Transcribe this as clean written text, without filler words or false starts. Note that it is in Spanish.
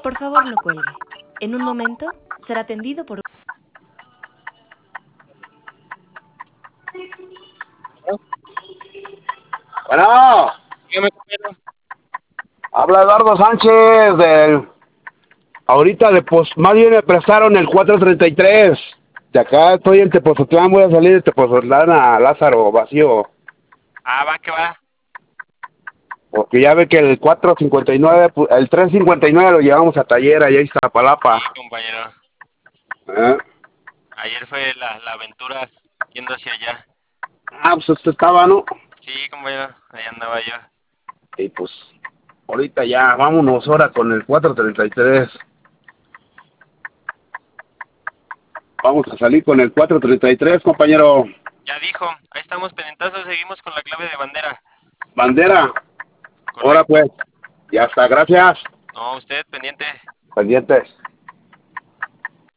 Por favor, no cuelgue. En un momento será atendido por... Bueno, Dígame, compañero. habla Eduardo Sánchez del... Ahorita más bien me prestaron el 433. De acá estoy en Tepozotlán, voy a salir de Tepozotlán a Lázaro, vacío. Ah, va, que va. Porque ya ve que el 459, el 359 lo llevamos a taller allá en Sí, Iztapalapa. compañero. ¿Eh? Ayer fue la aventura yendo hacia allá. Ah, pues usted estaba, ¿no? Sí, compañero. Ahí andaba yo. Y pues, ahorita ya, vámonos ahora con el 433. Vamos a salir con el 433, compañero. Ya dijo. Ahí estamos pendientazos. Seguimos con la clave de bandera. Bandera. Ahora Correcto. pues, ya está, gracias. No, usted pendiente. Pendientes.